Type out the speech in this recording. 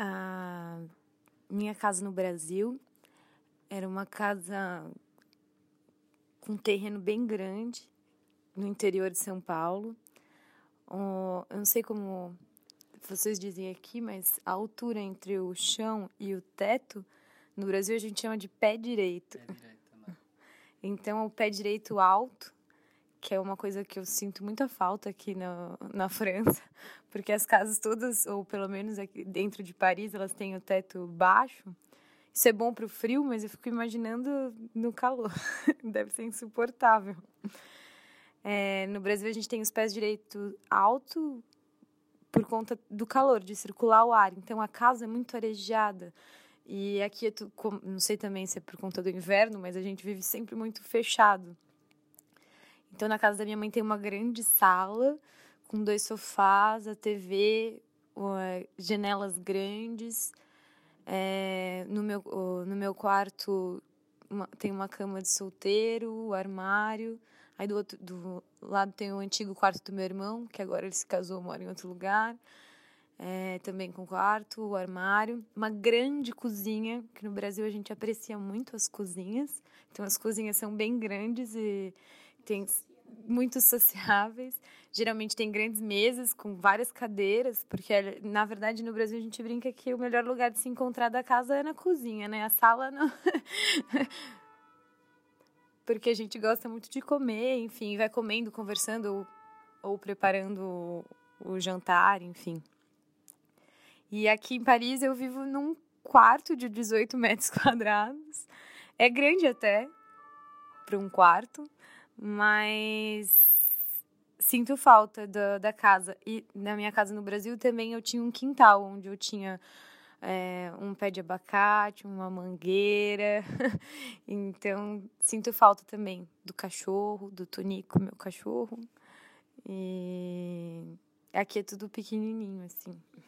A minha casa no Brasil era uma casa com um terreno bem grande, no interior de São Paulo. Eu não sei como vocês dizem aqui, mas a altura entre o chão e o teto, no Brasil a gente chama de pé direito. Pé direito, né? Então, o pé direito alto, que é uma coisa que eu sinto muita falta aqui na França, porque as casas todas, ou pelo menos aqui dentro de Paris, elas têm o teto baixo. Isso é bom para o frio, mas eu fico imaginando no calor. Deve ser insuportável. No Brasil, a gente tem os pés direito alto por conta do calor, de circular o ar. Então, a casa é muito arejada. E aqui, não sei também se é por conta do inverno, mas a gente vive sempre muito fechado. Então, na casa da minha mãe tem uma grande sala com 2 sofás, a TV, janelas grandes. No meu quarto tem uma cama de solteiro, o armário. Aí do lado tem o antigo quarto do meu irmão, que agora ele se casou, mora em outro lugar. Também com quarto, o armário. Uma grande cozinha, que no Brasil a gente aprecia muito as cozinhas. Então as cozinhas são bem grandes e tem muito sociáveis. Geralmente tem grandes mesas com várias cadeiras, porque, na verdade, no Brasil a gente brinca que o melhor lugar de se encontrar da casa é na cozinha, né? A sala não... Porque a gente gosta muito de comer, enfim, vai comendo, conversando ou preparando o jantar, enfim. E aqui em Paris eu vivo num quarto de 18 metros quadrados. É grande até para um quarto, mas sinto falta da casa. E na minha casa no Brasil também eu tinha um quintal, onde eu tinha um pé de abacate, uma mangueira. Então, sinto falta também do cachorro, do Tonico, meu cachorro. E aqui é tudo pequenininho, assim.